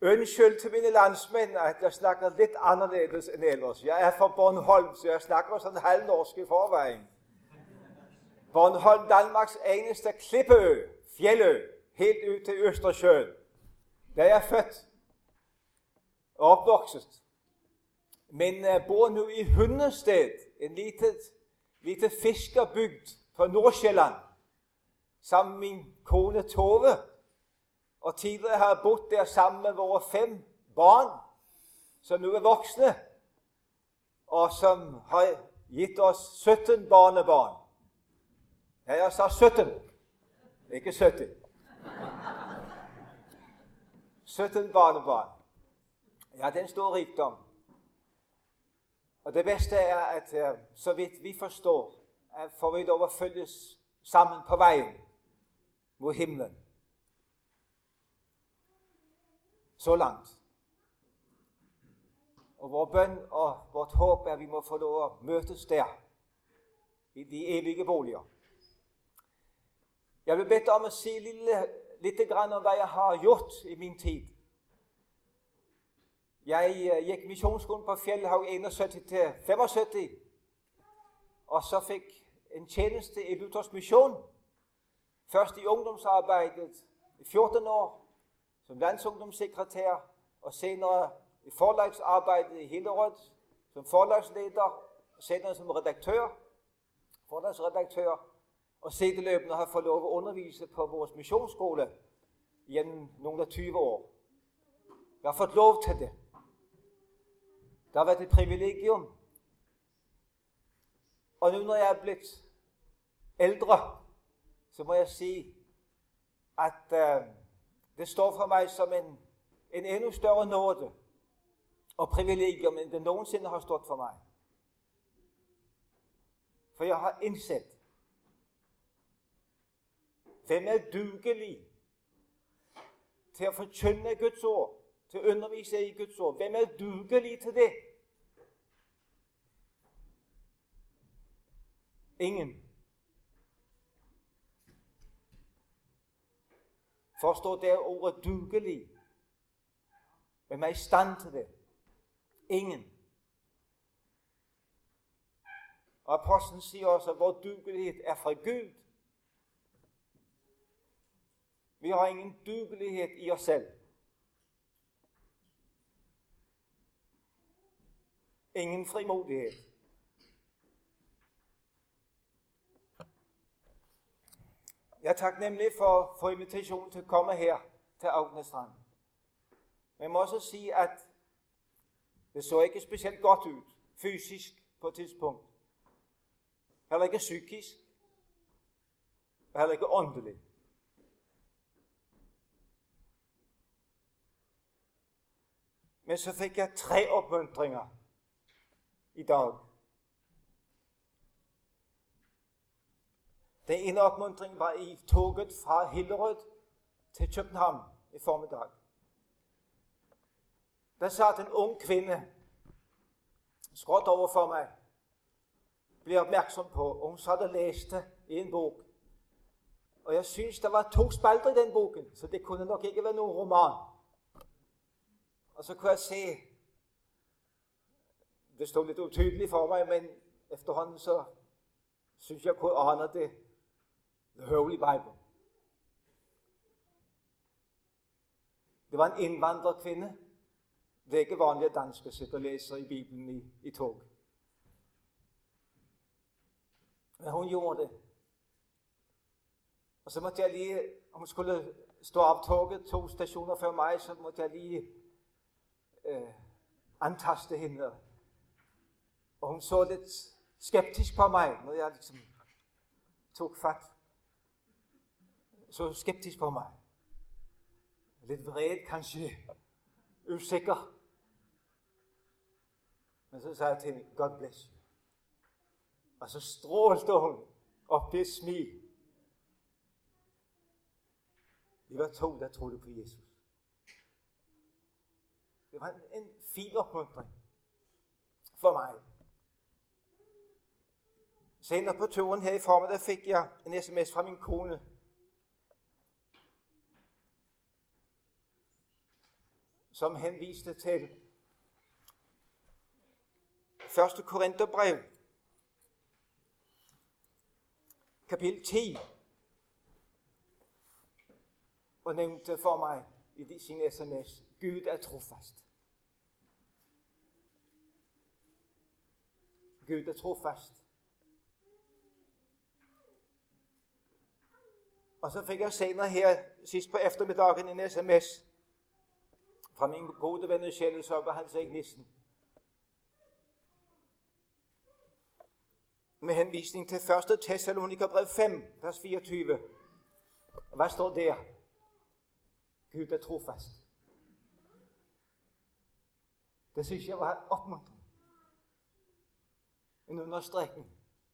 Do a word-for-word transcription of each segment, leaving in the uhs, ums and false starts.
Undskyld til mine landsmænd, at jeg snakker lidt anderledes end ellers. Jeg er fra Bornholm, så jeg snakker sådan halvnorsk i forvejen. Bornholm, Danmarks eneste klippeø, fjeldø, helt ud til Østersjøen. Der er jeg født og opvokset. Men uh, bor nu i Hundested, en lille, lille fiskerbygd på Nordsjælland, sammen med min kone Tove. Og tidligere har jeg boet der sammen med vores fem barn, som nu er voksne, og som har givet os sytten barnebarn. Ja, jeg sa sytten, ikke sytti. sytten barnebarn. Ja, det er en stor rikdom. Og det bedste er, at så vidt vi forstår, at får vi lov at følges sammen på vejen mod himlen. Så langt. Og vores bøn og vort håb er, at vi må få lov at møtes der, i de evige boliger. Jeg vil bede om at sige lille, lidt grann om, hvad jeg har gjort i min tid. Jeg uh, gik missionsskolen på Fjellhaug enogsytti til femogsytti, og så fik en tjeneste i Luthers Mission. Først i ungdomsarbejdet i fjorten år, som landsungdomssekretær, og senere i forlagsarbejdet i Hillerød, som forlagsleder, og senere som redaktør, forlagsredaktør, og sideløbende har fået lov at undervise på vores missionsskole gennem nogle af tyve år. Jeg har fået lov til det. Det har været et privilegium. Og nu når jeg er blevet ældre, så må jeg sige, at uh, det står for mig som en, en endnu større nåde og privilegium, end det nogensinde har stået for mig. For jeg har indset, hvem er dugelig til at forkynde Guds ord, til at undervise i Guds ord? Hvem er dugelig til det? Ingen. Forstår der ordet dugelig? Hvem er i stand til det? Ingen. Og apostlen siger også, at vores dugelighed er fra Gud. Vi har ingen dugelighed i os selv. Ingen frimodighed. Jeg er taknemmelig for, for invitationen til at komme her til Agnestrand. Men jeg må også sige, at det så ikke specielt godt ud, fysisk på et tidspunkt. Heller ikke psykisk. Heller ikke åndeligt. Men så fik jeg tre opmuntringer i dag. Den ene opmuntring var i toget fra Hillerød til København i formiddag. Der satt en ung kvinde skråt over for mig, blev opmærksom på, og hun sad og læste i en bog. Og jeg synes, der var to spalter i den bogen, så det kunne nok ikke være nogen roman. Og så kunne jeg se, det stod lidt utydeligt for mig, men efterhånden så synes jeg kunne ane det, The Holy Bible. Det var en indvandrerkvinde. Det er ikke vanligt, at danskere sidder og læser i Bibelen i, i tog. Men hun gjorde det. Og så måtte jeg lige, hun skulle stå af toget to stationer før mig, så måtte jeg lige øh, antaste hende. Og hun så lidt skeptisk på mig, når jeg ligesom tog fat. Så skeptisk på mig. Lidt vred, kanskje usikker. Men så sagde jeg til hende, God bless you. Og så strålte hun op i et smil. Vi var to, der troede på Jesus. Det var en, en fin opmuntring for mig. Senere på turen her i formiddag fik jeg en sms fra min kone, som henviste til første Korintherbrev, kapitel ti, og nævnte for mig i sin sms, Gud er trofast. Gud er trofast. Og så fik jeg senere her, sidst på eftermiddagen, en sms fra min gode ven Kjellesøk og Hans Erik Nissen. Med henvisning til første Thessalonikerbrev fem, vers fireogtyve. Hvad står der? Gud er trofast. Det synes jeg var opmuntrende. En understrekning.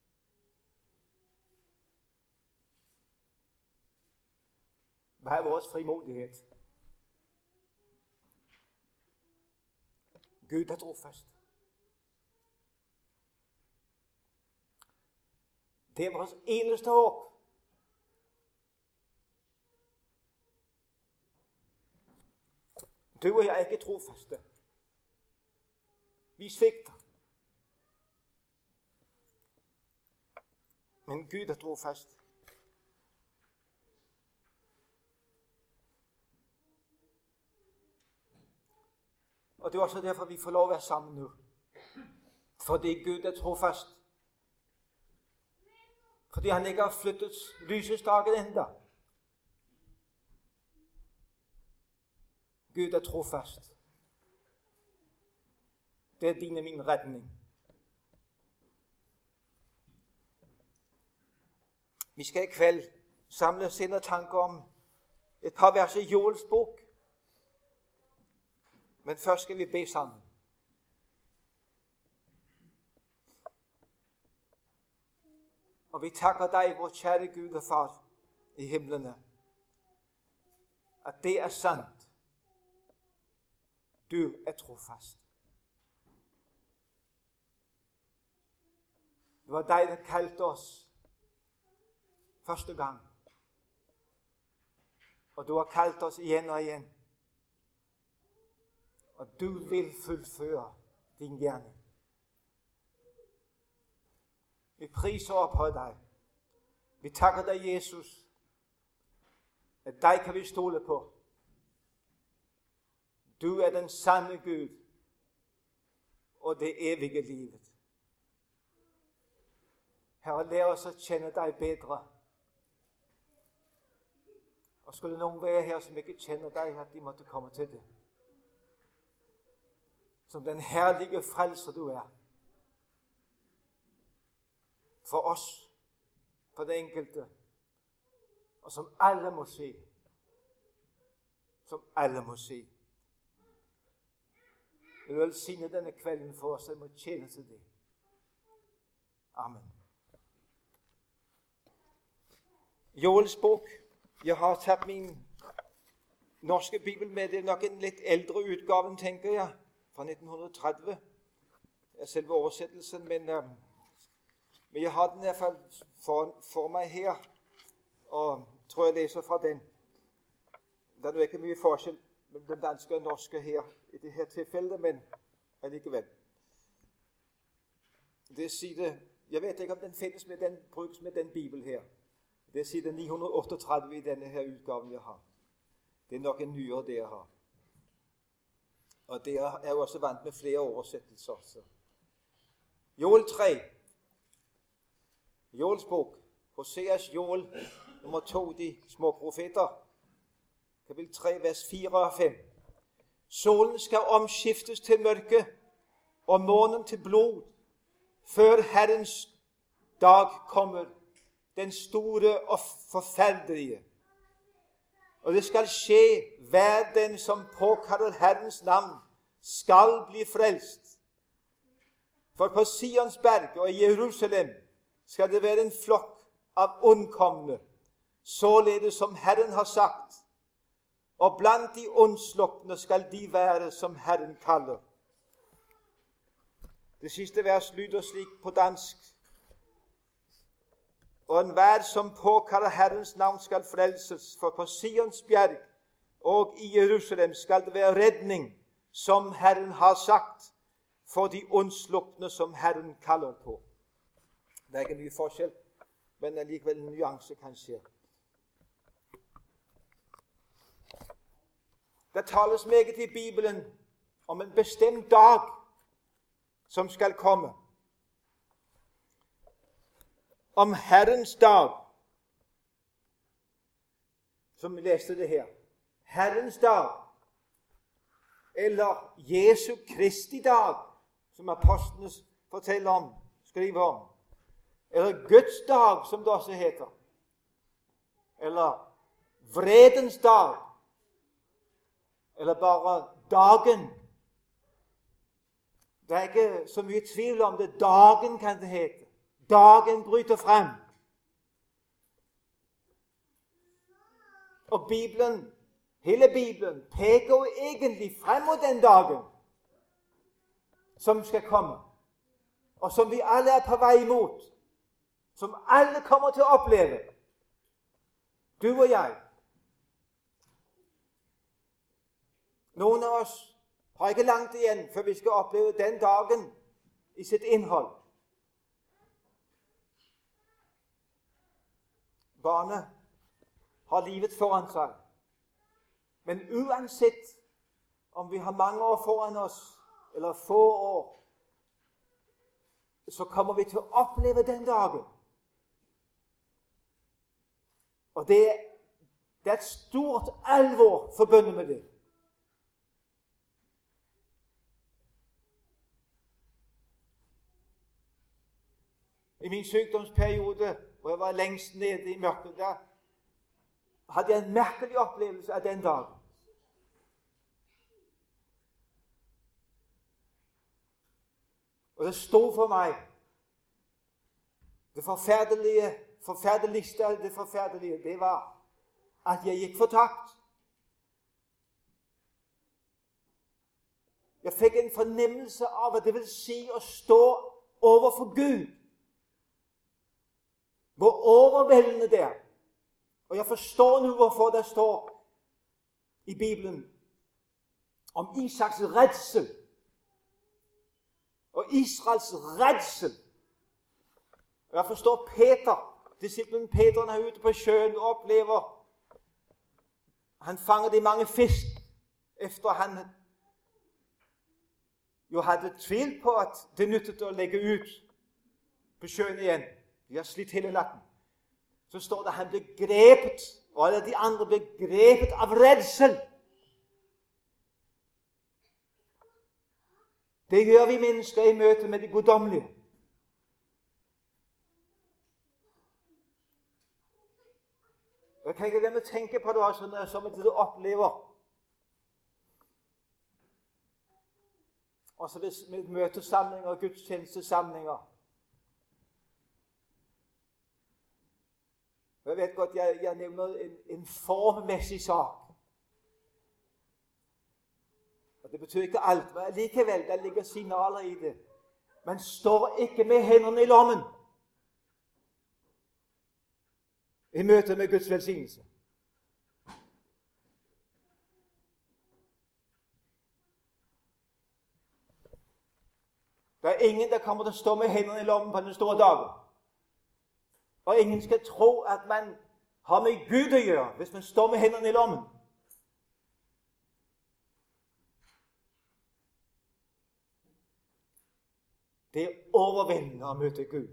Hvad er vores frimodighed? Gud er trofast. Det er vores eneste håb. Du og jeg er ikke trofaste. Vi svigter. Men Gud er trofast. Og det er også derfor, vi får lov at være sammen nu. Fordi Gud er trofast. Fordi han ikke har flyttet lysestaken endda. Gud er trofast. Det er din og min retning. Vi skal i kveld samle sind og tanker om et par vers i Joels bog. Men først skal vi bede sammen. Og vi takker dig, vor kære Gud og Far i himlene, at det er sandt. Du er trofast. Det var dig, der kaldte os første gang. Og du har kaldt os igen og igen. Og du vil fuldføre din gerning. Vi priser op på dig. Vi takker dig, Jesus, at dig kan vi stole på. Du er den sande Gud og det evige livet. Herre, lær os at kende dig bedre. Og skulle nogen være her, som ikke kender dig, at de måtte komme til det. Som den herlige frelser du er. For os, for det enkelte, og som alle må se. Som alle må se. Jeg vil velsigne denne kvelden for os, at må tjene til det. Amen. Joels bog. Jeg har taget min norske bibel med. Det er nok en lidt ældre udgave, tænker jeg, fra nitten tredive. Er selve oversættelsen, men, øh, men jeg har den i hvert fald for, for mig her, og tror jeg læser fra den. Der er nu ikke mye forskel mellem den danske og norske her, i det her tilfælde, men alligevel. Det er side, jeg ved ikke om den findes med den, bruges med den bibel her. Det er side ni hundrede otteogtredive i denne her udgave, jeg har. Det er nok en nyere, det jeg har. Og det er jo også vant med flere oversættelser. Så. Joel tre. Joels bog. Hoseas Joel, nummer to, de små profeter. Kapitel tre, vers fire og fem. Solen skal omskiftes til mørke, og månen til blod, før Herrens dag kommer, den store og forfærdelige. Og det skal ske, hver den som påkalder Herrens navn, skal blive frelst. For på Sions berg og i Jerusalem skal det være en flok af undkomne, således som Herren har sagt. Og blandt de undslupne skal de være, som Herren kalder. Det sidste vers lyder slik på dansk. Og enhver som påkalder Herrens navn skal frelses, for på Sions bjerg og i Jerusalem skal det være redning, som Herren har sagt, for de ondslupne som Herren kaller på. Det er ikke mye forskjell, men allikevel en nuance kanskje. Det tales meget i Bibelen om en bestemt dag som skal komme. Om Herrens dag, som vi leste det her. Herrens dag, eller Jesu Kristi dag, som apostlene forteller om, skriver om. Eller Guds dag, som det også heter. Eller vredens dag. Eller bare dagen. Det er ikke så mye tvil om det. Dagen kan det hete. Dagen bryter frem. Og Bibelen, hele Bibelen, peker jo egentlig frem mot den dagen som skal komme. Og som vi alle er på vei imot. Som alle kommer til å oppleve. Du og jeg. Noen av oss har ikke langt igjen før vi skal oppleve den dagen i sitt innhold. Barnet har livet foran seg. Men uansett om vi har mange år foran oss, eller få år, så kommer vi til å oppleve den dagen. Og det, det er et stort alvor forbundet med det. I min sykdomsperiode, hvor jeg var lengst nede i mørket, der hadde jeg en merkelig opplevelse av den dagen. Og det stod for meg, det forferdelige, forferdeligste av det forferdelige, det var at jeg gikk fortapt. Jeg fikk en fornemmelse av at det vil si å stå overfor Gud. Hvor overveldende det er. Og jeg forstår nå hvorfor det står i Bibelen om Isaks redsel og Israels redsel. Og jeg forstår Peter, disciplen Peter, når han er ute på sjøen og opplever han fanger de mange fisk efter han jo hadde tvil på at det nyttet å legge ut på sjøen igjen. De har slitt hele natten. Så står det at han ble grepet, og alle de andre ble grepet av redsel. Det gjør vi mennesker i møte med de guddommelige. Jeg kan ikke være med å tenke på det også, når jeg som du opplever. Også med møtesamlinger og gudstjenestesamlinger. Jeg vet godt, jeg, jeg nevner en, en formmessig sak. Og det betyr ikke alt, men likevel, der ligger signaler i det. Man står ikke med hendene i lommen i møte med Guds velsignelse. Det er ingen der kommer til å stå med hendene i lommen på den store dagen. Og ingen skal tro at man har med Gud å gjøre, hvis man står med hendene i lommen. Det er overveldende å møte Gud.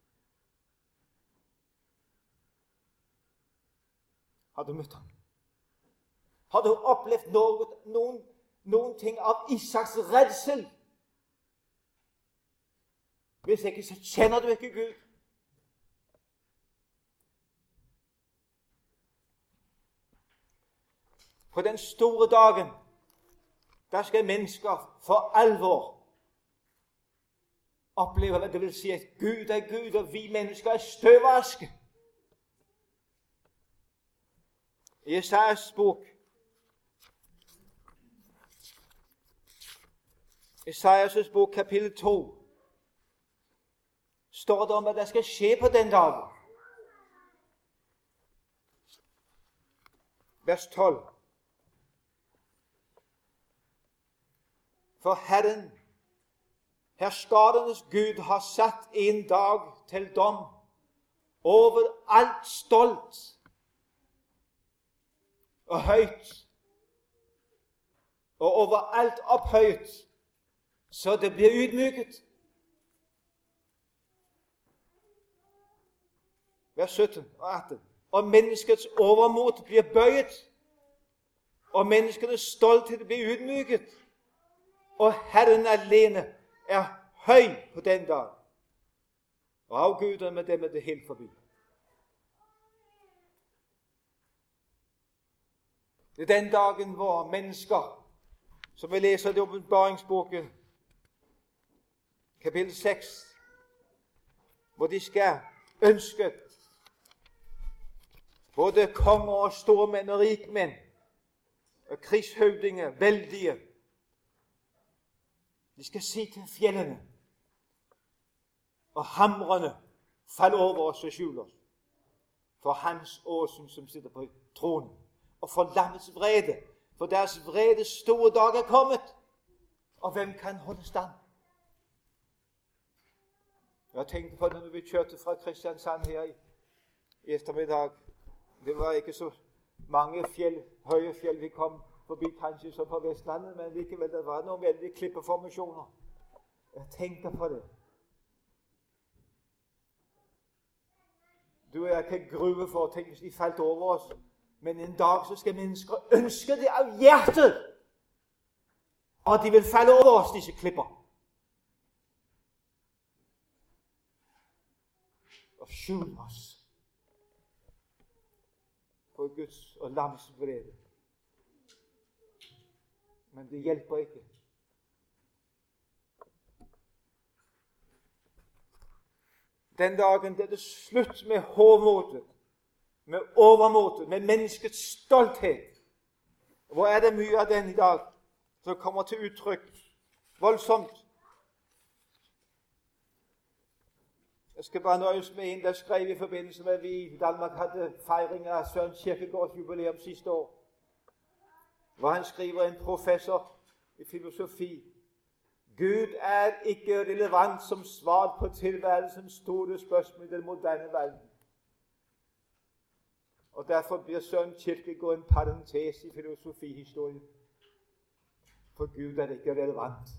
Har du møtt ham? Har du opplevd noe, noen, noen ting av Isaks redsel? Hvis ikke, så kjenner du ikke Gud. På den store dagen, der skal mennesker for alvor oppleve hva det vil si at Gud er Gud, og vi mennesker er støvaske. I Jesajas bok, Jesajas bok kapittel to, står det om hva det skal skje på den dagen. Vers tolv. For Herren, herskarenes Gud, har satt en dag til dom over alt stolt og høyt, og over alt opphøyt, så det blir ydmyket. Vers sytten og atten. Og menneskets overmot blir bøyet, og menneskenes stolthet blir ydmyket, og Herren alene er høy på den dag, og avgudene med dem er det helt forbi. Det er den dagen hvor mennesker, som vi læser i Åbenbaringsboken, kapitel seks, hvor de skal ønske både konger og stormænd og rikmænd og krigshøvdinger, vældige. De skal se til fjellene og hamrene falde over os og skjule os for hans åsyn, som sitter på tronen, og for lammets vrede, for deres vrede store dag er kommet, og hvem kan holde stand? Jeg tænkte på det, når vi kørte fra Kristiansand her i, i eftermiddag. Det var ikke så mange fjell, høje fjell, vi kom forbi, kanskje så på Vestlandet, men likevel, der var nogle vældige klippeformationer. Jeg tænker på det. Du og jeg kan grue for ting, hvis de faldt over os, men en dag så skal mennesker ønske det af hjertet, og de vil falde over os, disse klipper. Og skjule os på Guds og lammets vrede. Men det hjælper ikke. Den dagen det er det slut med hovmodet, med overmodet, med menneskets stolthed. Hvor er det mye af den i dag, som kommer til udtryk voldsomt? Jeg skal bare nøjes med en, der skrev i forbindelse med, at vi i Danmark havde fejring af Søren Kierkegaards jubilæum sidste år, hvor han skriver, en professor i filosofi: Gud er ikke relevant som svar på tilværelsens store spørgsmål i den moderne verden. Og derfor bliver Søren Kierkegaard en parentes i filosofihistorien. For Gud er ikke relevant.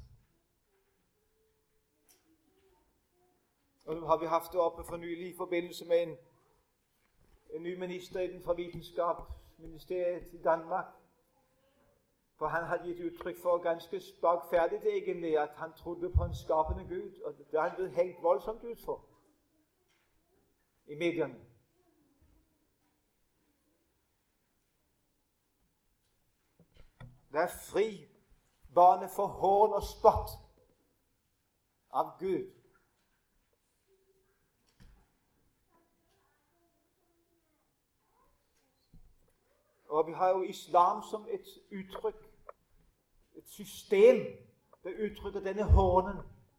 Og nu har vi haft det oppe for nylig i forbindelse med en, en ny minister inden for videnskabsministeriet i Danmark. For han havde givet udtryk for ganske spagfærdigt egentlig, at han troede på en skabende Gud, og det er han blevet hængt voldsomt ud for i medierne. Der er fri bane for hån og spot af Gud. Og vi har jo islam som et udtryk, et system, der udtrykker denne hånen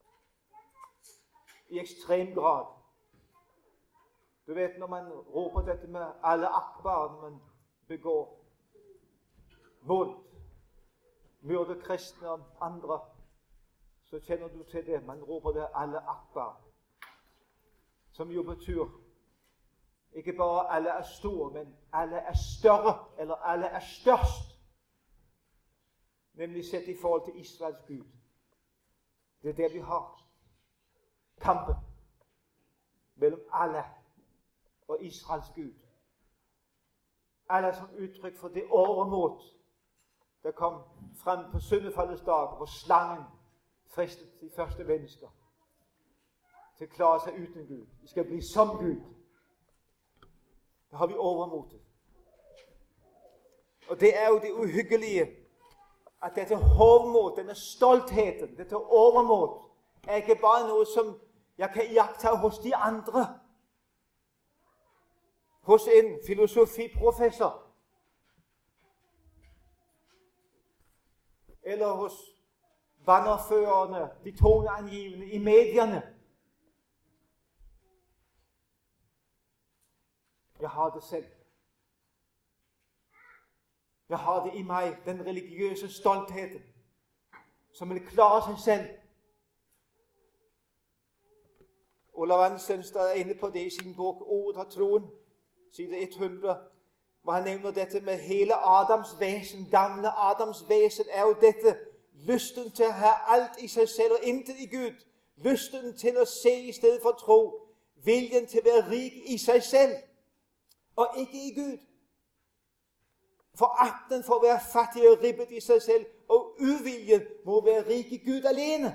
i ekstrem grad. Du vet, når man råber dette med alle akbar, når man begår vold, myrder kristne og andre, så kender du til det. Man råber det alle akbar, som jo betyder ikke bare alle er store, men alle er større, eller alle er størst. Nemlig sett i forhold til Israels Gud. Det er det vi har. Kampen mellom alle og Israels Gud. Alle som udtryk for det overmod, der kom frem på syndefaldets dag, hvor slangen fristede de første mennesker til at klare sig uden Gud. De skal blive som Gud. Der har vi overmodet. Og det er jo det uhyggelige, at dette hovmod, denne stoltheden, dette overmod, er ikke bare noget, som jeg kan iagttage hos de andre. Hos en filosofiprofessor. Eller hos bannerførerne, de toneangivende i medierne. Jeg har det selv. Jeg har det i mig, den religiøse stolthed. som vil klare seg selv. Olav Anstenstad er inne på det i sin bok Ordet har troen, side hundre, hvor han nevner dette med hele Adams vesen. Gamle Adams vesen er jo dette: lysten til å ha alt i seg selv og intet i Gud. Lysten til å se i stedet for tro. Viljen til å være rik i seg selv og ikke i Gud. Forakten for å være fattig og ribbet i seg selv, og uviljen må være rik i Gud alene.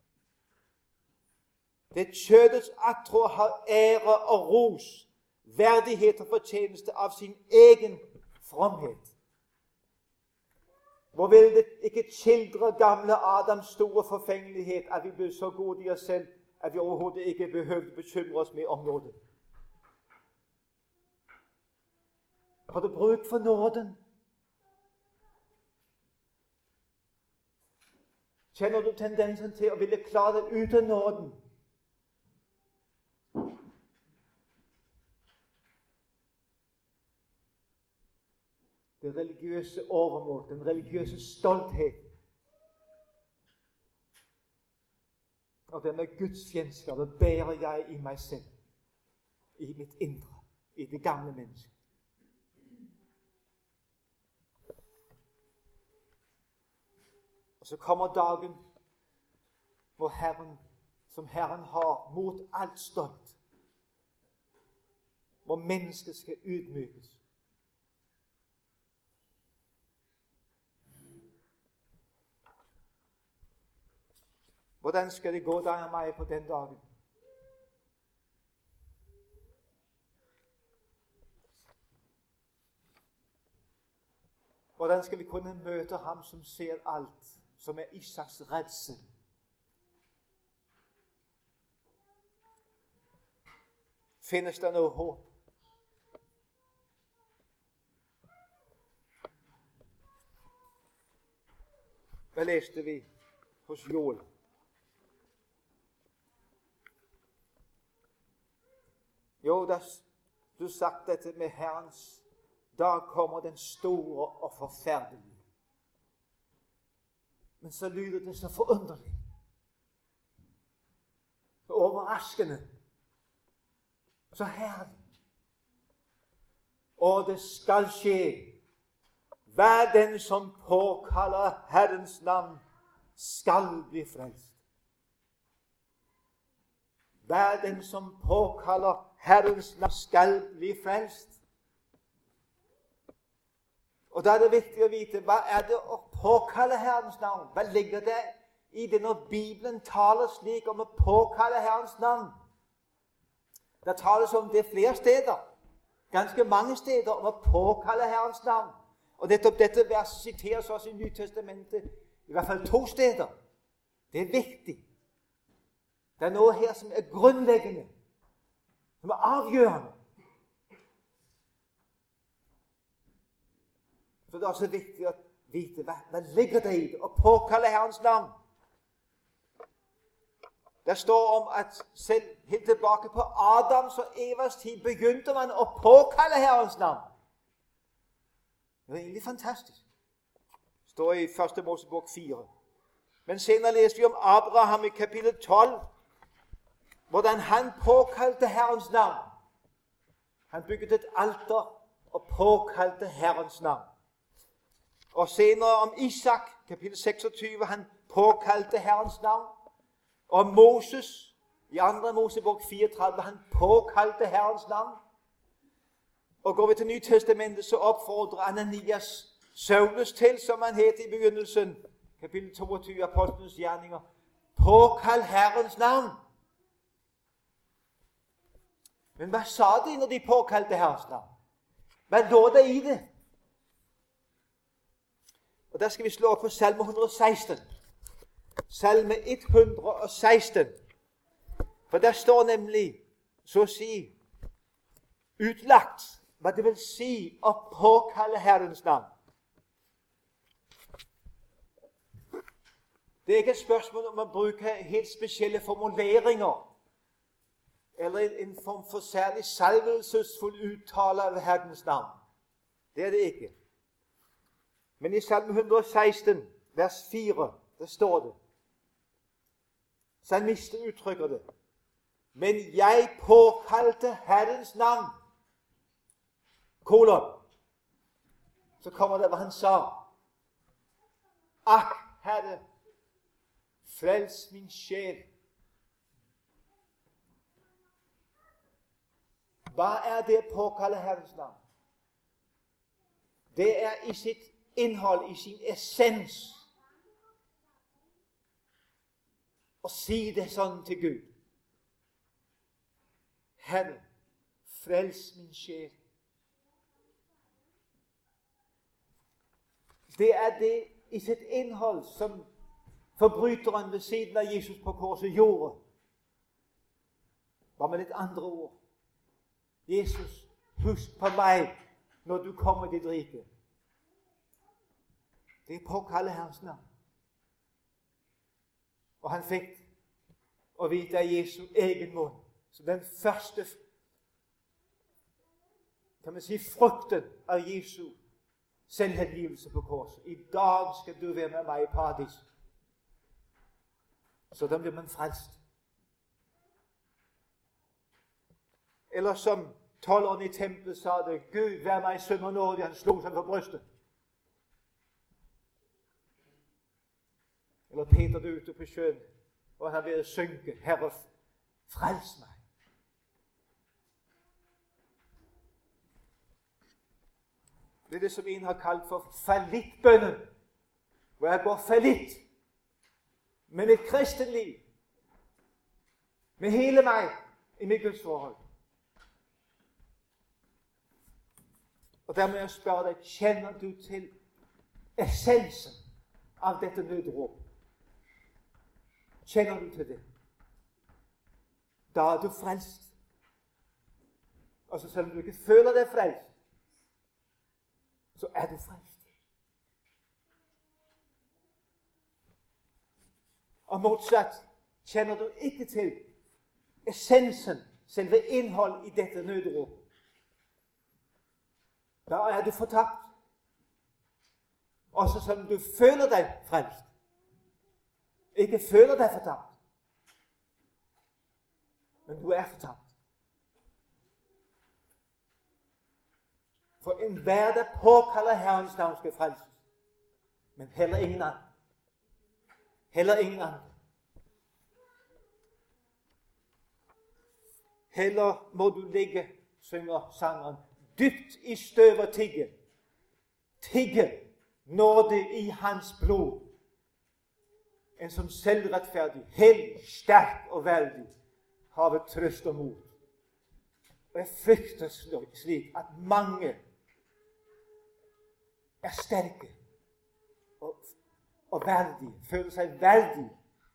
Det kjødets attrå har ære og ros, verdighet og fortjeneste av sin egen fromhet. Hvor vil det ikke skildre gamle Adams store forfengelighet, at vi ble så gode i oss selv, at vi overhodet ikke behøvde bekymre oss med om nåden. Har du bruk for nåden? Kjenner du tendensen til å ville klare deg uten nåden? Det religiøse overmot, den religiøse stolthet, og denne gudsfjenskap, det bærer jeg i meg selv, i mitt indre, i det gamle mennesket. Og så kommer dagen hvor Herren, som Herren har mot alt stolt, hvor mennesket skal ydmykes. Hvordan skal det gå deg og meg på den dagen? Hvordan skal vi kunne møte ham som ser alt, som er Isaks redsel? Finnes det noe håp? Hva leste vi hos Joel? Jo, da du sagt dette med Herrens, da kommer den store og forferdelige. Men så lyder det så forunderlig, så overraskende, så herlig. Og det skal skje. Hver den som påkaller Herrens navn, skal bli frelst. Hver den som påkaller Herrens navn, skal bli frelst. Og da er det viktig å vite, hva er det å påkalle Herrens navn? Hva ligger det i det når Bibelen taler slik om å påkalle Herrens navn? Det tales om det flere steder, ganske mange steder, om å påkalle Herrens navn. Og nettopp dette verset siteres også i Nytestamentet, i hvert fall to steder. Det er viktig. Det er noe her som er grunnleggende, som er avgjørende. Så det er også viktig å vite hva, hva ligger det i det, å påkalle Herrens navn. Det står om at selv helt tilbake på Adams og Evas tid begynte man å påkalle Herrens navn. Det er egentlig fantastisk. Det står i første Mosebok fire. Men senere leste vi om Abraham i kapittel tolv, hvordan han påkalte Herrens navn. Han bygget et alter og påkalte Herrens navn. Og senere om Isak, kapittel seksogtyve, han påkalte Herrens navn. Og Moses, i andre Mosebok fireogtredive, han påkalte Herrens navn. Og går vi til Nytestamentet, så oppfordrer Ananias Saulus til, som han het i begynnelsen, kapittel toogtyve, Apostlenes gjerninger, påkall Herrens navn. Men hva sa de når de påkalte Herrens navn? Hva lå det i det? Og der skal vi slå opp på Salme et hundre og seksten. Salme et hundre og seksten. For der står nemlig, så å si, utlagt hva det vil si å påkalle Herrens navn. Det er ikke et spørsmål om å bruke helt spesielle formuleringer eller en form for særlig salvelsesfull uttale av Herrens navn. Det er det ikke. Men i Salme et hundre og seksten, vers fire, Det står det. Salmisten uttrykker det. Men jeg påkalte Herrens navn. Kolon. Så kommer det, hva han sa. Ak, Herre, frels min sjel. Hva er det å påkalle Herrens navn? Det er i sitt innhold, i sin essens, å si det sånn til Gud. Herre, frels min sjel. Det er det i sitt innhold som forbryteren ved siden av Jesus på korset gjorde. Bare med litt andre ord. Jesus, husk på meg når du kommer til riket. Det er påkalle Herrens navn. Og han fikk å vite av Jesu egen munn. Så den første, kan man si, frukten av Jesu selvhengivelse på korset. I dag skal du være med meg i paradis. Så da blir man frelst. Eller som tolleren i tempelet sa det, Gud, vær meg synder nådig. Han slo seg på brystet. Eller Peter er ute på sjøen, og han er ved å synke. Herre, frels meg. Det er det som en har kalt for fallittbønnen. Hvor jeg går fallitt med mitt kristenliv. Med hele meg i mitt Guds forhold. Og der må jeg spørre deg, kjenner du til essensen av dette nødrop? Kjenner du til det? Da er du frelst. Og så selv om du ikke føler deg frelst, så er du frelst. Og motsatt, kjenner du ikke til essensen, selve innhold i dette nødrop, da er du fortapt. Også selv om du føler deg frelst, ikke føler deg fortapt, men du er fortapt. For enhver der påkaller Herrens navn skal frelses, men heller ingen anden. Heller ingen anden. Heller må du ligge, synger sangeren, dypt i støv og tigge. Tigge nåde i hans blod. En som selvrettferdig, hellig, stærk og verdig, har trøst og mod. Og jeg frykter slik at mange er stærke og, og verdige, føler seg verdige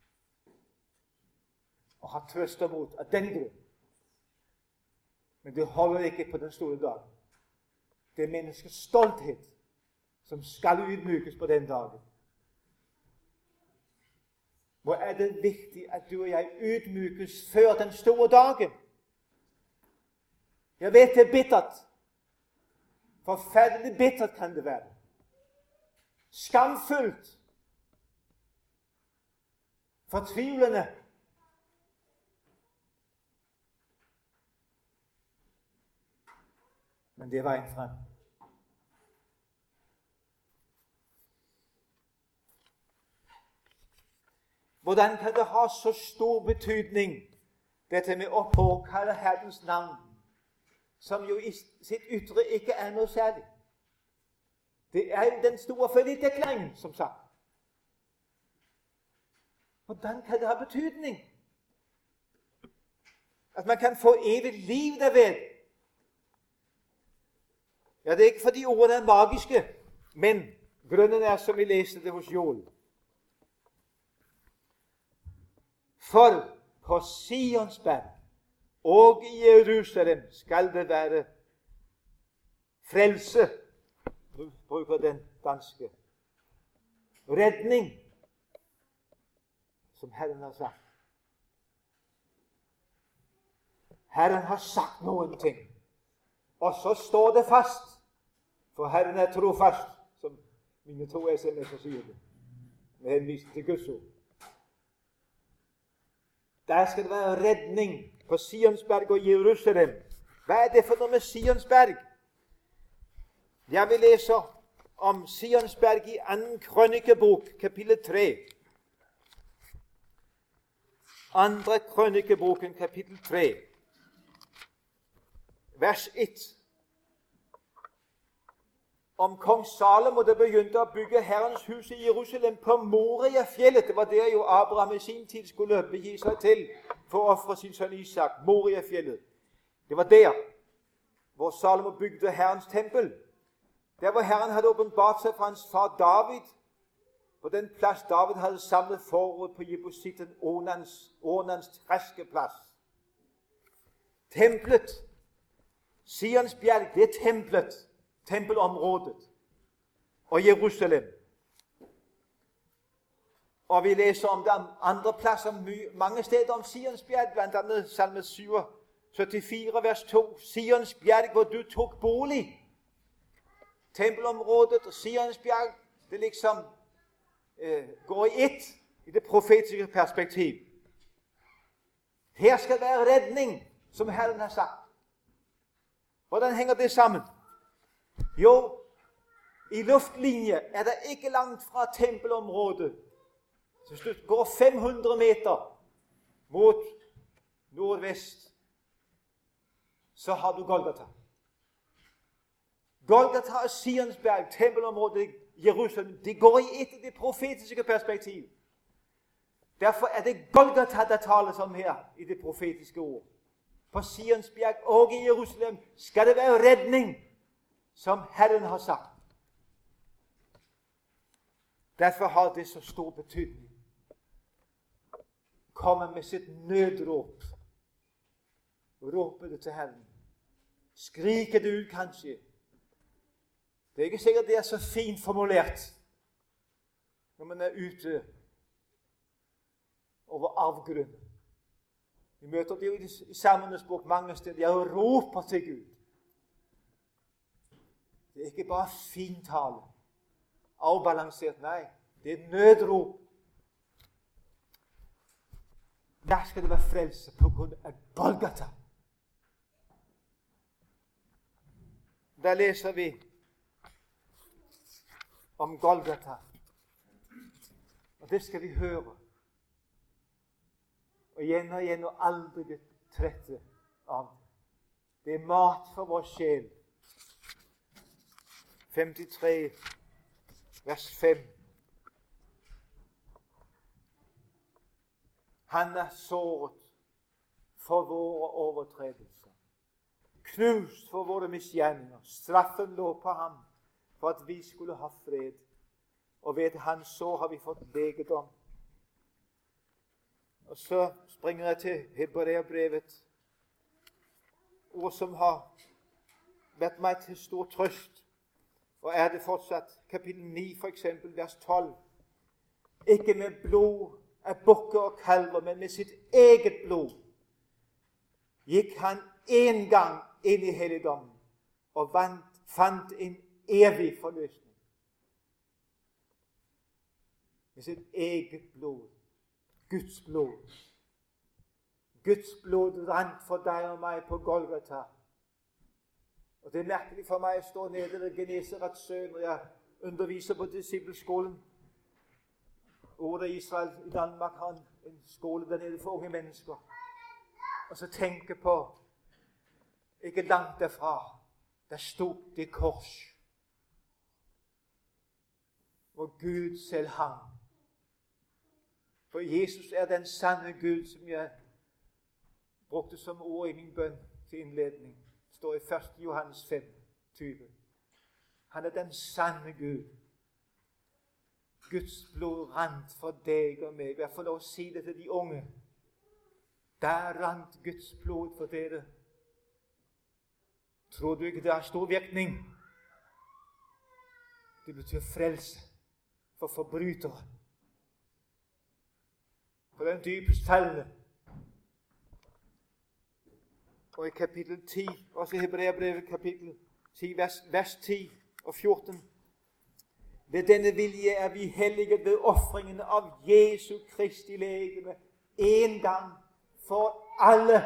og har trøst og mod av den grunn. Men det holder ikke på den store dag. Det er menneskets stolthet som skal ydmykes på den dagen. Hvor er det viktig at du og jeg ydmykes før den store dagen? Jeg vet det er bittert. Forferdelig bittert kan det være. Skamfullt. Fortvivlende. Men det er veien frem. Hvordan kan det ha så stor betydning, dette med å påkalle Herrens navn, som jo i sitt ytre ikke er noe særlig? Det er jo den store fallitterklæringen, som sagt. Hvordan kan det ha betydning? At man kan få evigt liv derved. Ja, det er ikke fordi ordene er magiske, men grunnen er, som vi leste det hos Joel. For på Sionsberg og i Jerusalem skal det være frelse, bruker den danske, redning, som Herren har sagt. Herren har sagt noen ting, og så står det fast, for Herren er trofast, som mine to S M S-er sier det. med henvisning til Guds ord. Der skal det være redning på Sionsberg og Jerusalem. Hva er det for noe med Sionsberg? Ja, vi leser om Sionsberg i anden krønikebok, kapittel tre. Andre krønikeboken, kapittel tre, vers ett. Om kong Salomo, der begynte å bygge Herrens hus i Jerusalem på Moria-fjellet. Det var der jo Abraham i sin tid skulle begi seg til for å ofre sin sønn Isak. Moria-fjellet. Det var der hvor Salomo bygde Herrens tempel. Der hvor Herren hadde åpenbart seg for hans far David. På den plass David hadde samlet forråd på Jebusitten, Onans, Onans treskeplass. Templet, Sionsbjerg, det er templet, tempelområdet, og Jerusalem. Og vi leser om det andre plasser, mange steder om Sionsbjerg, blant annet salme syttifire, vers to. Sionsbjerg, hvor du tok bolig. Tempelområdet og Sionsbjerg, det liksom eh, går i ett i det profetiske perspektiv. Her skal være redning, som Herren har sagt. Hvordan henger det sammen? Jo, i luftlinje er det ikke langt fra tempelområdet. Så hvis du går fem hundre meter mot nordvest, så har du Golgata. Golgata og Sionsberg, tempelområdet i Jerusalem, de går i et i det profetiske perspektiv. Derfor er det Golgata, der tales om her i det profetiske ord. På Sionsberg og i Jerusalem skal det være redning, som Herren har sagt. Derfor har det så stor betydning. Komme med sitt nødråp. Råpe det til Herren. Skrike det ut kanskje. Det er ikke sikkert det er så fint formulert når man er ute over avgrunnen. Vi møter det jo i Salmenes bok mange steder. Jeg råper til Gud. Det er ikke bare fintale, avbalansert, nei. Det er nødrop. Der skal det være frelse på grunn av Golgata. Der leser vi om Golgata. Og det skal vi høre. Og igjen og igjen og aldri bli trette av det. Det er mat for vår sjel. femtitre, vers fem. Han er såret for våre overtredelser, knust for våre misgjerninger. Straffen lå på ham for at vi skulle ha fred. Og ved hans sår har vi fått legedom. Og så springer jeg til Hebreerbrevet, ord som har vært meg til stor trøst. Og er det fortsatt kapittel ni, for eksempel, vers tolv. Ikke med blod av bukker og kalver, men med sitt eget blod gikk han en gang inn i helligdommen og vant, fant en evig forløsning. Med sitt eget blod. Guds blod. Guds blod rant for deg og meg på Golgata. Og det er merkelig for meg å stå nede ved Genesarets sø når jeg underviser på disippelskolen. Ordet Israel i Danmark har en skole der nede for unge mennesker. Og så tenker på, ikke langt derfra, der stod det kors. Hvor Gud selv hang. For Jesus er den sanne Gud som jeg brukte som ord i min bønn til innledning. Det står i første Johannes fem tyve. Han er den sanne Gud. Guds blod rant for deg og meg. Jeg får lov å si det til de unge. Der rant Guds blod for dere. Tror du ikke det har stor virkning? Det betyr frelse for forbrytere. For den dypest fallende. Og i kapittel ti, også i Hebreerbrevet kapittel ti, vers, vers ti og fjorten. Ved denne vilje er vi helliget ved offringen av Jesu Kristi legeme, en gang for alle.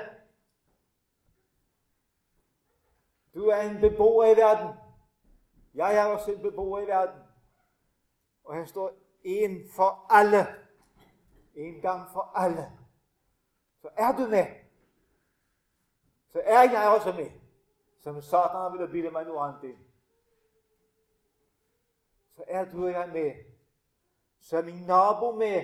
Du er en beboer i verden. Jeg er også en beboer i verden. Og her står en for alle. En gang for alle. Så er du med. Så er jeg også med. Som Satan vil bilde meg noe annet inn. Så er du og jeg med. Så er min nabo med.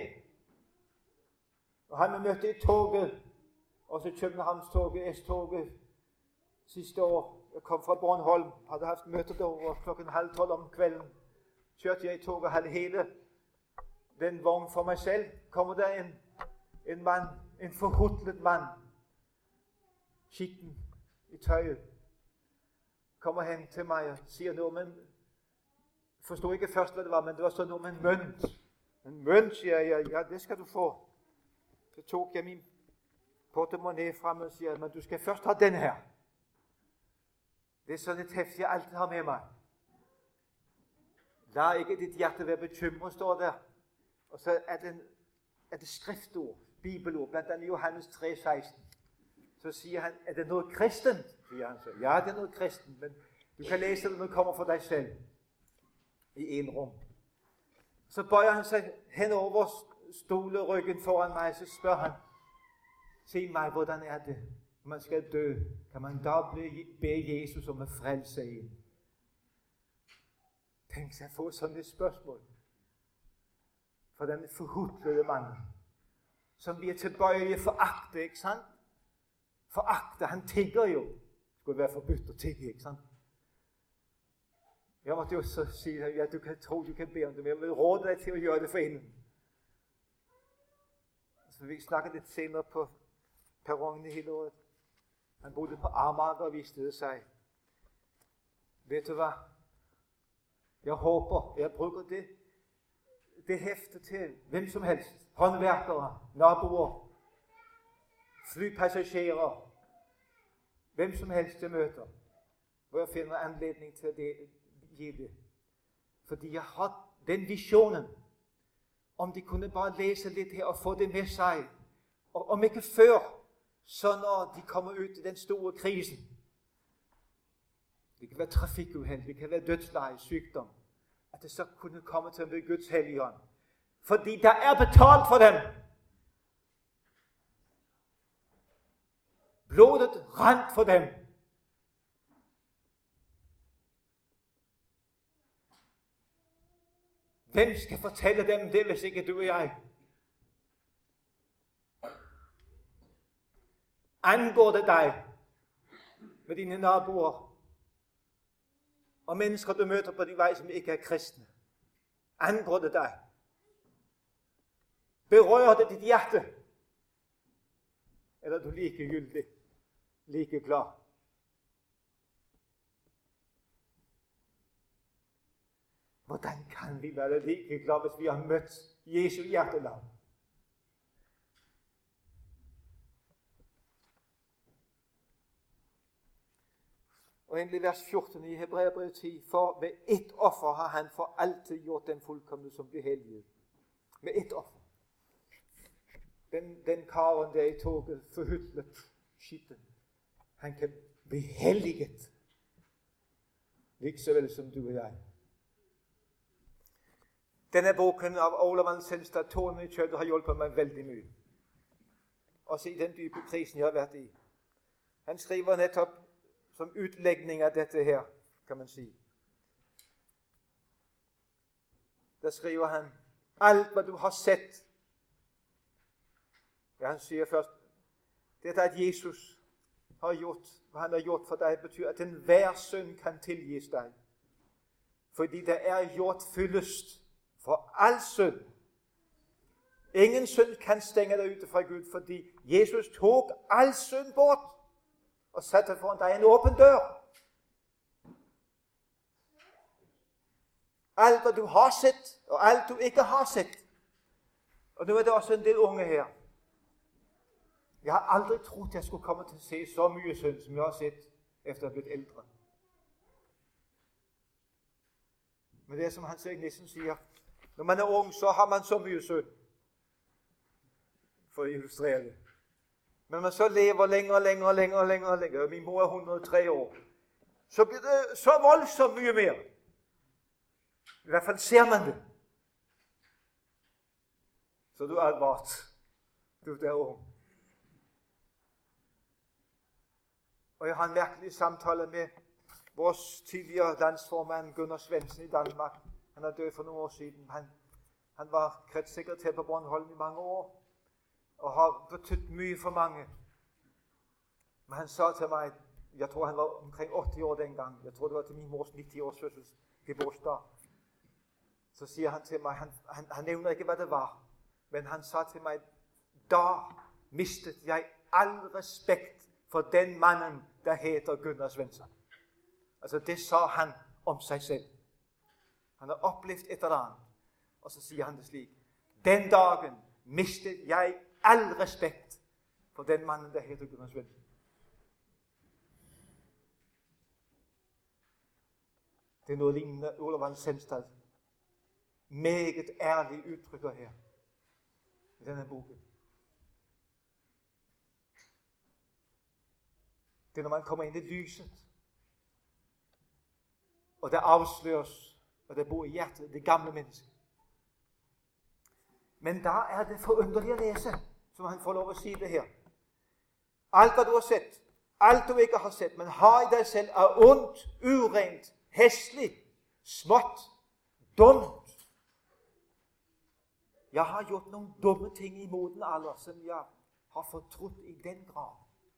Og han vi møtte i toget, også Københavnstoget, S-toget, sidste år. Jeg kom fra Bornholm, hadde haft møter derovre klokken halv tolv om kvelden. Kjørte jeg i toget og hadde hele den vogn for meg selv. Kommer der en, en mand, en forhutlet mand, skitten i tøyet, kommer hen til meg og sier noe, men forstod ikke først hva det var, men det var sånn noe med en mønt. En mønt, sier jeg, ja, det skal du få. Så tok jeg min portemonnaie frem og sier, men du skal først ha den her. Det er sånn et heft jeg alltid har med meg. La ikke ditt hjerte være bekymret, står der. Og så er det, er det skriftord, bibelord, blant annet Johannes tre seksten. Så sier han, er det noe kristent? Sier han så. Ja, det er noe kristent, men du kan lese det når det kommer for deg selv. I en rom. Så bøyer han seg henover stoleryggen foran meg, så spør han, si meg, hvordan er det? Når man skal dø, kan man da be Jesus om å frelse en? Tenk seg få sånne spørsmål for den forhutlede mannen, som vi er tilbøyelige forakte, ikke sant? Forakte, han tigger jo. Det skulle være forbudt å tigge, ikke sant? Jeg måtte jo så si, ja, du kan tro, du kan be om det, men jeg vil råde deg til å gjøre det for inden. Så vi snakket litt senere på perrongen i Hillerød. Han bodde på Amager og viste det seg. Vet du hva? Jeg håper, jeg bruker det, det heftet til hvem som helst. Håndværkere, naboer, flypassasjerer, hvem som helst jeg møter, hvor jeg finner anledning til det, gi det. Fordi jeg har den visjonen, om de kunne bare lese litt her og få det med seg, og om ikke før, så når de kommer ut i den store krisen. Det kan være trafikkuheld, det kan være dødsleie, sykdom, at det så kunne komme til å bli Guds hellige ånd. Fordi der er betalt for dem. Blodet rant for dem. Hvem skal fortelle dem det, hvis ikke du og jeg? Angår det deg med dine naboer og mennesker du møter på din vei som ikke er kristne? Angår det deg? Berører det ditt hjerte? Eller er du likegyldig, like klar? Hvordan kan vi være like glad hvis vi har møtt Jesu hjertelag? Og endelig vers fjorten i Hebræerbrevet ti. For ved ett offer har han for alltid gjort den fullkomne som blir helliget. Med ett offer. Den, den karen der i toget, forhutlet, skitten, han kan bli helliget. Like så vel som du og jeg. Denne boken av Olav Selstad, Tårnet i kjøttet, har hjulpet meg veldig mye. Også i den dype krisen jeg har vært i. Han skriver nettopp som utlegning av dette her, kan man si. Der skriver han, alt hva du har sett. Ja, han sier først, dette at Jesus har gjort, hva han har gjort for deg, betyr at enhver synd kan tilgis deg. Fordi det er gjort fyllest for all synd. Ingen synd kan stenge deg ute fra Gud, fordi Jesus tok all synd bort og satte foran deg en åpen dør. Alt hva du har sett, og alt du ikke har sett. Og nå er det også en del unge her. Jeg har aldri trodd jeg skulle komme til å se så mye synd som jeg har sett efter å ha blitt eldre. Men det er som Hans Erik Nielsen siger, når man er ung, så har man så mye synd. For at illustrere det. Men man så lever længere, længere, længere, længere, længere. Min mor er hundrede og tre år. Så bliver det så voldsomt mye mere. I hvert fald ser man det. Så du er advart. Du er der ung. Og jeg har en mærkelig samtale med vores tidligere landsformand Gunnar Svendsen i Danmark. Han er død for nogle år siden. Han, han var kretssekretær på Bornholm i mange år. Og har betydet mye for mange. Men han sagde til mig, jeg tror han var omkring otte år dengang. Jeg tror det var til min mors nitti års fødsels geburtsdag. Så siger han til mig, han, han, han nævner ikke hvad det var. Men han sagde til mig, da mistede jeg al respekt for den manden, der heter Gunnar Svensson. Altså det sagde han om sig selv. Han har oplevet et eller andet. Og så siger han det slik. Den dagen mistede jeg al respekt for den manden, der heter Gunnar Svensson. Det er noget lignende Olav Sendstad. Meget ærligt udtrykker her. I denne bog. Det er når man kommer ind i lyset. Og der afsløres, og der bor i hjertet, det gamle menneske. Men der er det forunderligt at læse, som han får lov at sige det her. Alt hvad du har set, alt du ikke har set, men har i dig selv er ondt, urent, hæsligt, småt, dumt. Jeg har gjort nogle dumme ting i moden alder, som jeg har fortrudt i den grad.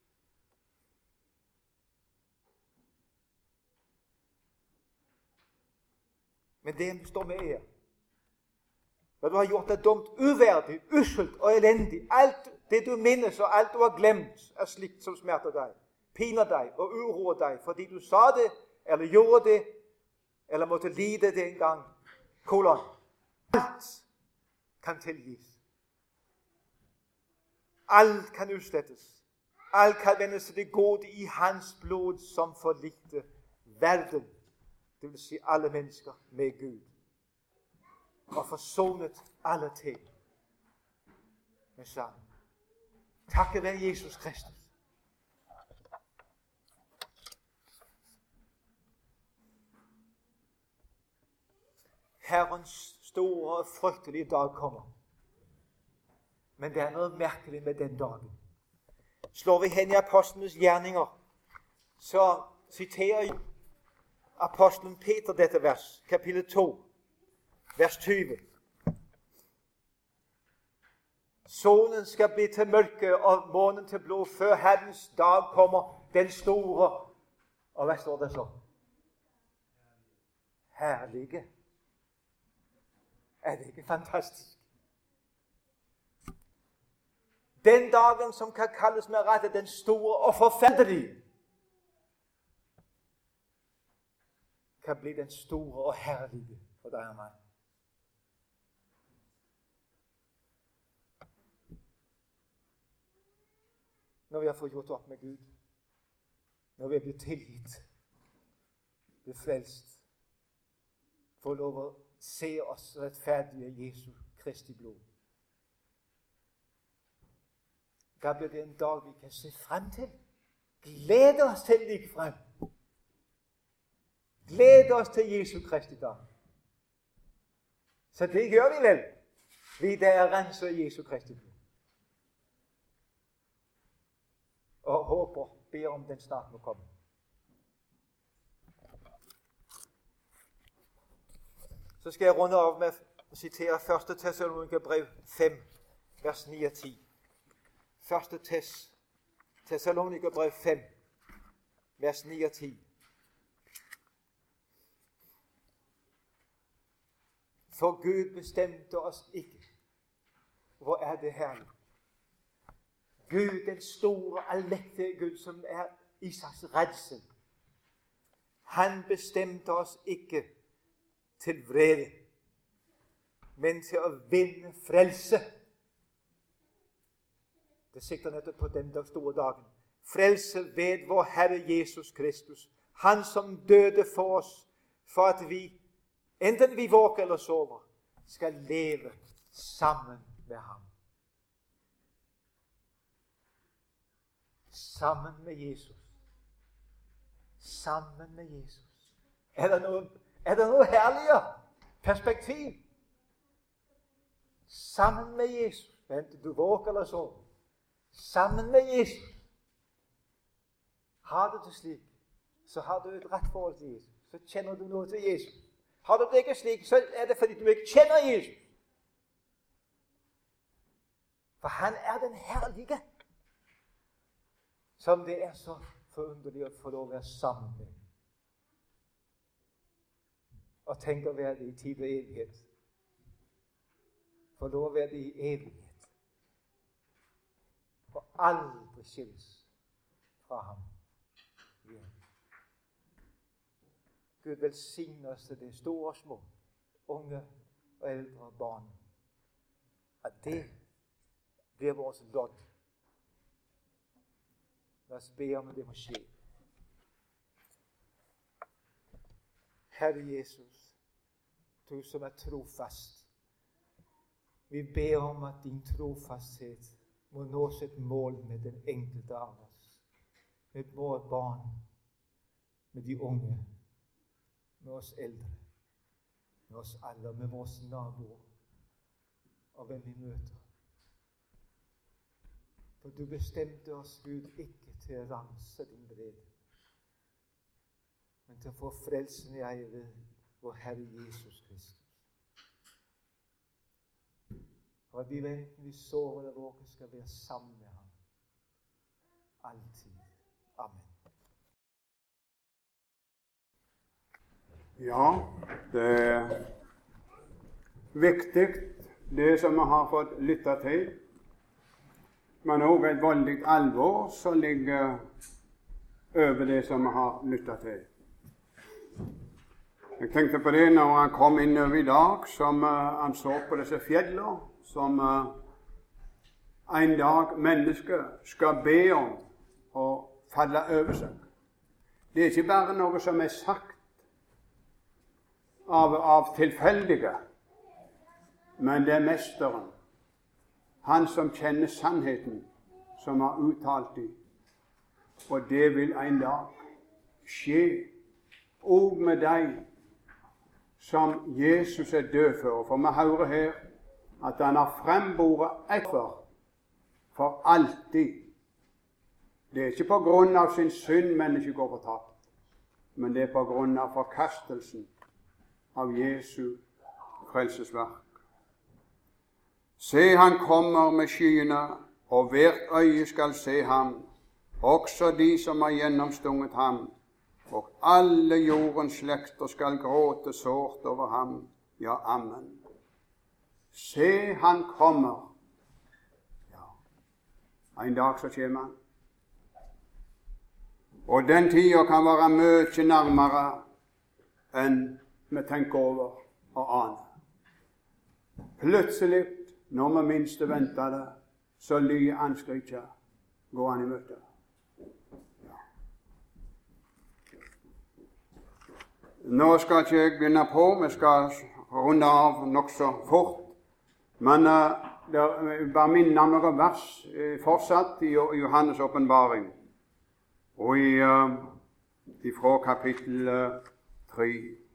Men det står med her. Hvad du har gjort er dumt, uværdigt, uselt og elendigt. Alt det du mindes og alt du har glemt er slikt som smerter dig, piner dig og uroer dig, fordi du sagde det, eller gjorde det, eller måtte lide det engang. Kolon. Alt kan tilgives. Alt kan udslettes. Alt kan vendes til det gode i hans blod, som forligte verden. Det vil sige alle mennesker med Gud. Og forsonet alle ting med sammen. Takket være Jesus Kristus. Herrens store og frygtelige dag kommer. Men der er noget mærkeligt med den dag. Slår vi hen i apostlenes gerninger, så citerer apostlen Peter dette vers, kapitel to, vers tyve. Solen skal blive til mørke, og månen til blå, før Herrens dag kommer, den store. Og hvad står der så? Herlige. Er det ikke fantastisk? Den dagen, som kan kaldes med rette den store og forfærdelige, kan blive den store og herlige for dig og mig. Når vi har fået gjort op med Gud, når vi er blevet tilgivet, blevet frelst, får lov at se os retfærdige af Jesu Kristi blod. Der bliver det en dag, vi kan se frem til. Glæde os til lige frem. Glæde os til Jesu Kristi dag. Så det gør vi vel. Vi der er renset af Jesu Kristi blod. Og håber, beder om den snart må komme. Så skal jeg runde op med at citere første Thessalonikerbrev fem, vers ni og ti. første Thess, Thessalonikerbrev fem, vers ni og ti. For Gud bestemte os ikke. Hvor er det herligt? Gud, den store, almægtige Gud, som er Isaks redsel. Han bestemte os ikke til vrede, men til at vinde frelse. Det sigter netop på den der store dagen. Frelse ved vor Herre Jesus Kristus. Han som døde for os, for at vi enten vi våker eller sover, skal leve sammen med ham. Sammen med Jesus. Sammen med Jesus. Er det noe, er det noe herligere perspektiv? Sammen med Jesus. Enten du våker eller sover. Sammen med Jesus. Har du det slik, så har du et rett forhold til Jesus. Så kjenner du noe til Jesus. Har du det ikke slik, så er det fordi du ikke kjenner Jesus. For han er den herlige, som det er så forunderlig å få lov å være sammen med. Og tenk å være det i tid og evighet. Få lov å være det i evighet. Og aldri skilles fra ham. Gud velsigne oss til det, store og små, unge og eldre og barn. At det blir vores lodd. La oss be om at det må skje. Herre Jesus, du som er trofast, vi ber om at din trofasthet må nås et mål med den enkelte av oss. Med våre barn, med de unge, med oss eldre, med oss alle, med våre naboer, og hvem vi møter. For du bestemte oss, Gud, ikke til å ramse din vrede, men til å få frelsen i eie ved vår Herre Jesus Kristus. For at vi enten vi sover eller våker skal være sammen med ham. Alltid. Amen. Ja, det er viktig det som vi har fått lytte til, men også et veldig alvor som ligger over det som vi har lyttet til. Jeg tenkte på det når han kom inn over i dag, som uh, han så på disse fjellene, som uh, en dag mennesker skal be om å falle over seg. Det er ikke bare noe som er sagt av, av tilfeldige, men det er mesteren, han som kjenner sannheten, som har uttalt det. Og det vil en dag skje og med deg som Jesus er død for. For vi hører her at han har fremboret etterfor for alltid. Det er ikke på grunn av sin synd mennesket går fortapt, men det er på grunn av forkastelsen av Jesu frelsesverk. Se, han kommer med skyene, og hvert øye skal se ham, også de som har gjennomstunget ham, og alle jordens slekter skal gråte sårt over ham. Ja, amen. Se, han kommer. Ja, en dag så kommer han. Og den tida kan være mye nærmere enn vi tenker over og aner. Plutselig, når vi minst venter det, så lyder anskriket, går han i møte. Ja. Nå skal ikke jeg begynne på, vi skal runde av nok så fort, men uh, det bare minner om noen vers uh, fortsatt i Johannes åpenbaring, og i, uh, ifra kapittel uh, tre.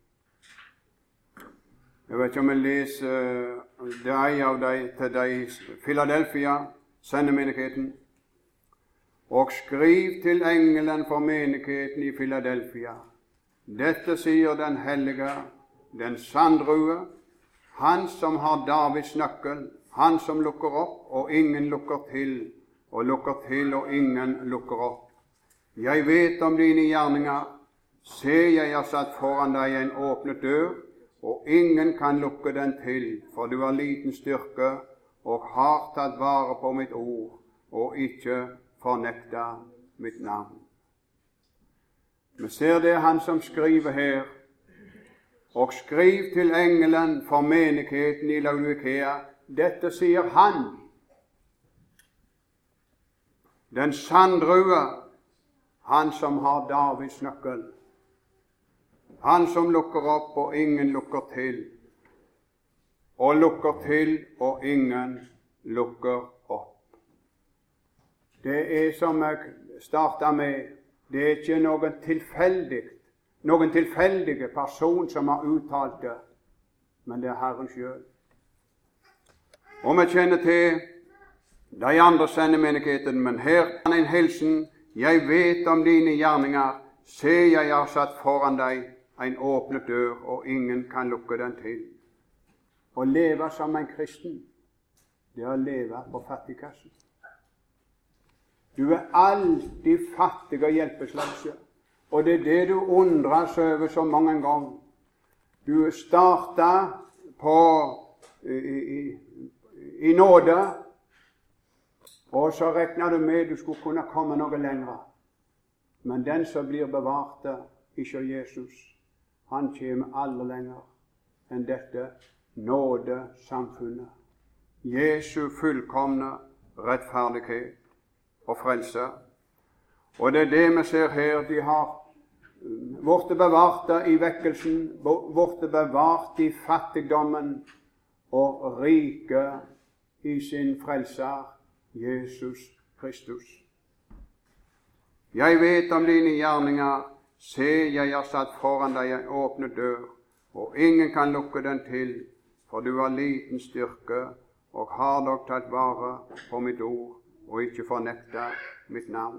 Jeg vet ikke om jeg leser uh, det er av deg til deg i Philadelphia, sendemenigheten. Og skriv til engelen for menigheten i Philadelphia. Dette sier den hellige, den sanndrue, han som har Davids nøkkel, han som lukker opp og ingen lukker til, og lukker til og ingen lukker opp. Jeg vet om dine gjerninger. Se, jeg har satt foran deg en åpnet dør, og ingen kan lukke den til, for du har liten styrke og har tatt vare på mitt ord og ikke fornekta mitt navn. Vi ser det han som skriver her, og skriv til engelen for menigheten i Laodikea. Dette sier han, den sanndrue, han som har Davids nøkkel. Han som lukker opp og ingen lukker til, og lukker til og ingen lukker opp. Det er som jeg startet med, det er ikke noen tilfeldig, noen tilfeldige person som har uttalt det, men det er Herren selv. Og vi kjenner til de andre sendemenighetene, men her er en hilsen: jeg vet om dine gjerninger, se jeg har satt foran deg en åpnet dør, og ingen kan lukke den til. Å leve som en kristen, det er å leve på fattigkassen. Du er alltid fattig og hjelpeløs, og det er det du undres over så mange ganger. Du startet på i, i, i nåde, og så regner du med du skulle kunne komme noe lenger. Men den som blir bevart ikke av Jesus, han kommer aldri lenger enn dette nådesamfunnet. Jesu fullkomne rettferdighet og frelse. Og det er det vi ser her. De har vært bevart i vekkelsen, vært bevart i fattigdommen og rike i sin frelser Jesus Kristus. Jeg vet om dine gjerninger, se jeg har satt foran deg en åpnet dør, og ingen kan lukke den til, for du har liten styrke, og har dog tatt vare på mitt ord, og ikke fornekta mitt navn.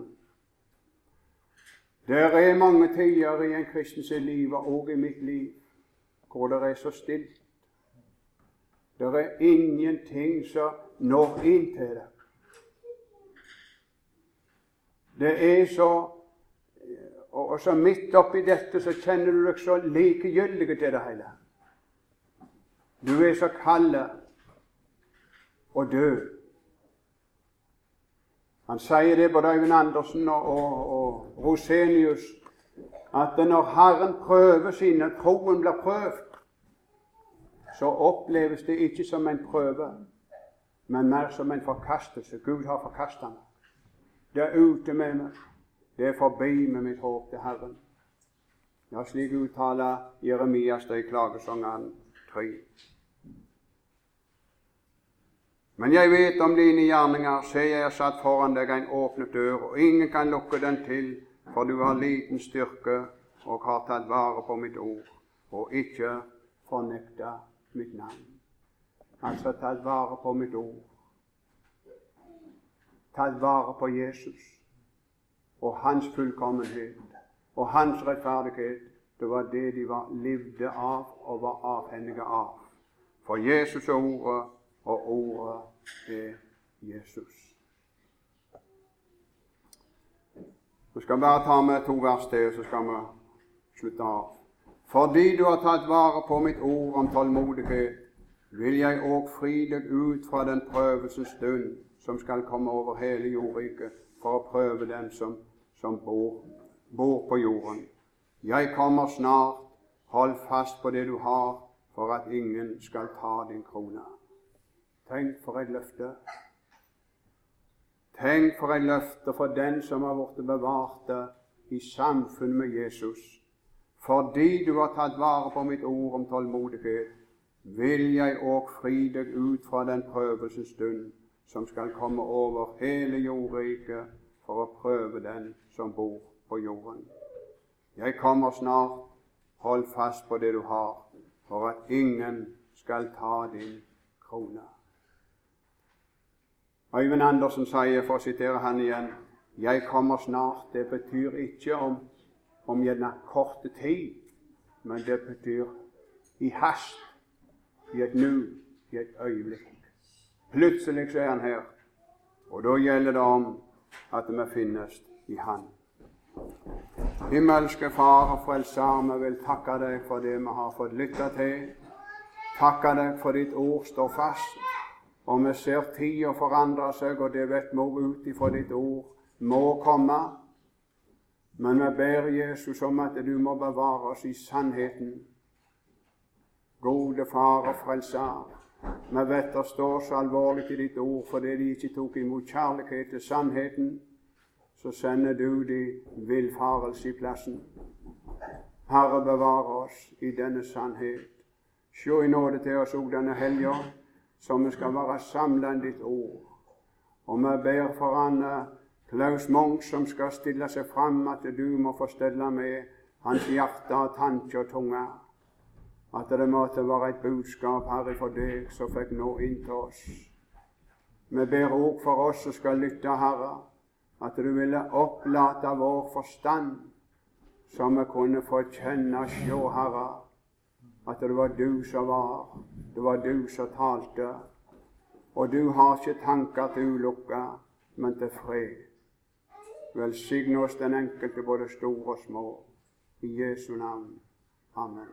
Det er mange tider i en kristens liv, og i mitt liv, hvor det er så stilt. Det er ingenting som når inn til det. Det er så, og så midt oppi dette så kjenner du deg så likegyldig til det hele. Du er så kallet og død. Han sier det både Øyvind Andersen og, og, og Rosenius, at når Herren prøver sine, troen blir prøvd, så oppleves det ikke som en prøve, men mer som en forkastelse. Gud har forkastet meg. Det er ute med meg. Det er forbi med mitt håp til Herren. Ja, slik uttaler Jeremias det i klagesangeren tre. Men jeg vet om dine gjerninger, se jeg har satt foran deg en åpnet dør, og ingen kan lukke den til, for du har liten styrke og har tatt vare på mitt ord, og ikke fornekta mitt navn. Altså tatt vare på mitt ord. Tatt vare på Jesus og hans fullkommenhet og hans rettferdighet. Det var det de var, levde av og var avhengige av. For Jesus er ordet, og ordet er Jesus. Vi skal bare ta med to vers til, så skal vi slutte av. Fordi du har tatt vare på mitt ord om tålmodighet, vil jeg også fri deg ut fra den prøvelsens stund som skal komme over hele jordriket, for å prøve dem som, som bor, bor på jorden. Jeg kommer snart, hold fast på det du har, for at ingen skal ta din krone. Tenk for et løfte. Tenk for et løfte for den som har vært bevart i samfunn med Jesus. Fordi du har tatt vare på mitt ord om tålmodighet, vil jeg også fri deg ut fra den prøvelsens stund som skal komme over hele jordriket for å prøve den som bor på jorden. Jeg kommer snart, hold fast på det du har, for at ingen skal ta din krone. Øyvind Andersen sier, for å sitere han igjen, jeg kommer snart. Det betyr ikke om, om gjerne korte tid, men det betyr i hast, i et nu, i et øyeblikk. Plutselig så er han her, og da gjelder det om at vi finnes i han. Himmelske Far og Frelser, vi vil takke deg for det vi har fått lytte til. Takke deg for ditt ord står fast, og vi ser tida forandre seg, og det vet vi ut ifra ditt ord må komme. Men vi ber Jesus om at du må bevare oss i sannheten. Gode Far og Frelser, vi vet det står så alvorlig i ditt ord, fordi de ikke tok imot kjærlighet til sannheten, så sender du de villfarelse i plassen. Herre, bevare oss i denne sannhet. Sjå i nåde til oss òg denne helga, så vi skal være samlet i ditt ord. Og vi ber for Anne Klaus Monk, som skal stille seg fram, at du må få stelle med hans hjerte og tanke og tunge. At det måtte være et budskap, Herre, for deg som fikk nå inn til oss. Vi ber òg for oss som skal lytte, Herre, at du ville opplate vår forstand, så vi kunne få kjenne og sjå, Herre, at det var du som var, det var du som talte, og du har ikke tanker til ulykke, men til fred. Velsigne oss den enkelte, både store og små, i Jesu navn. Amen.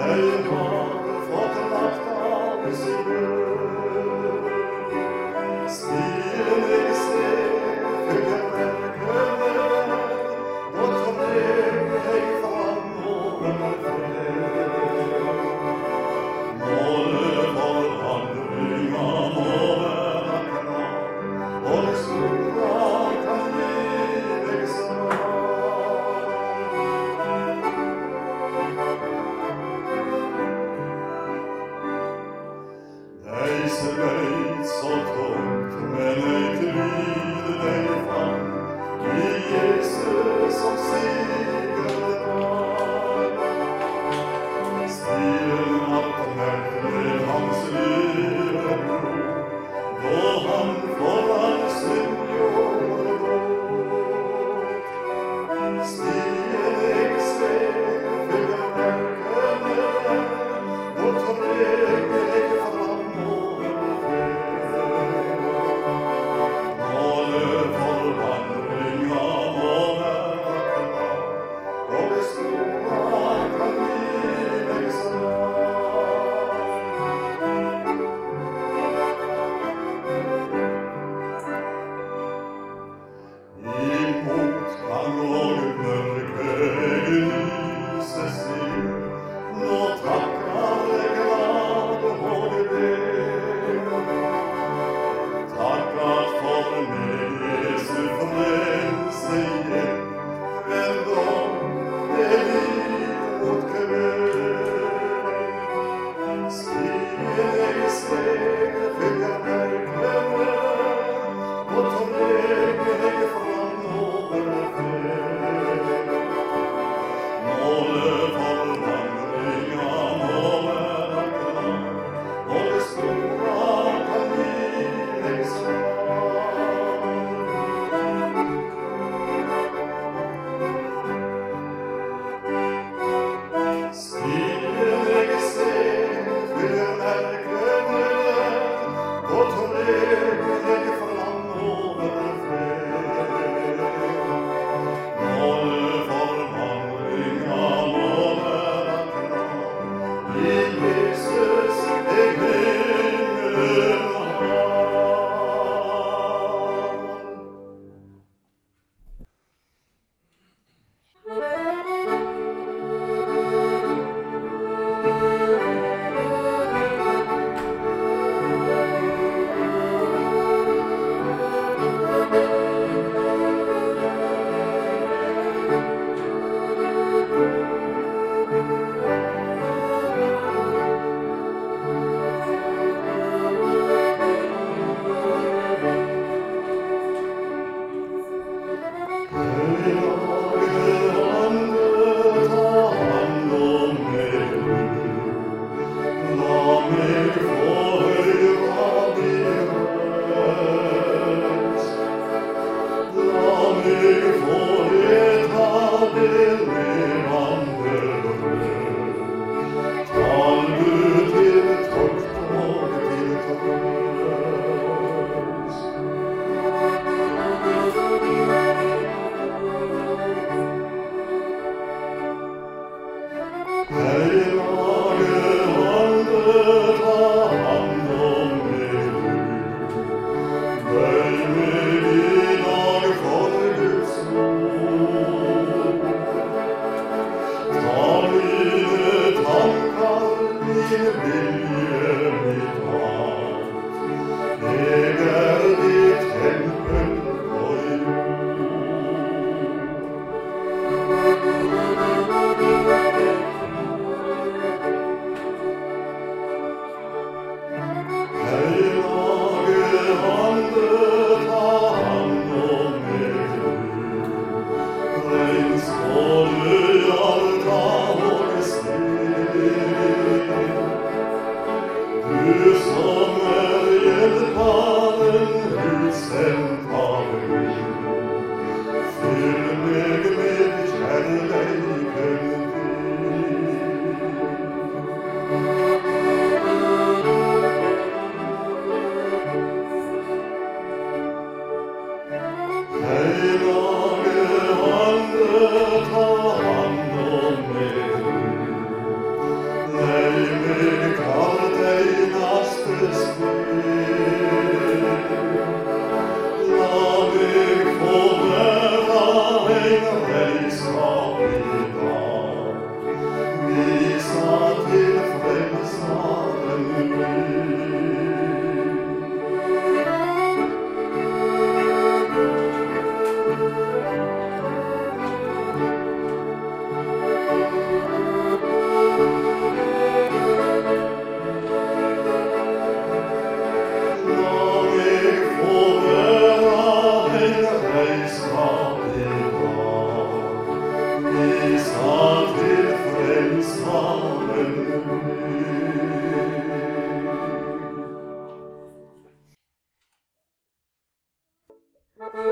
Thank you.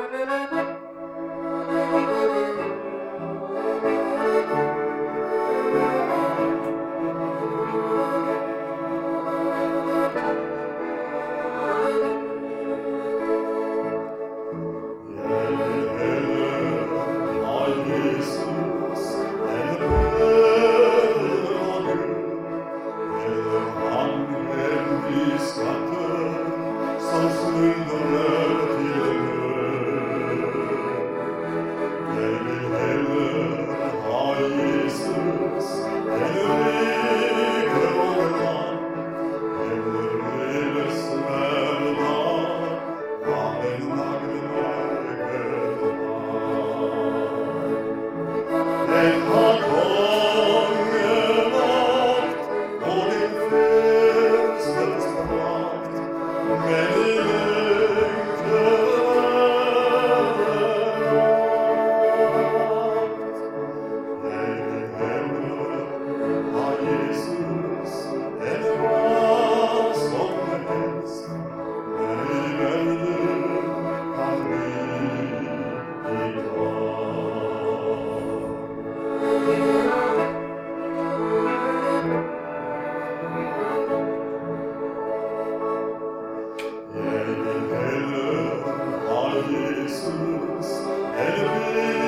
Jesus,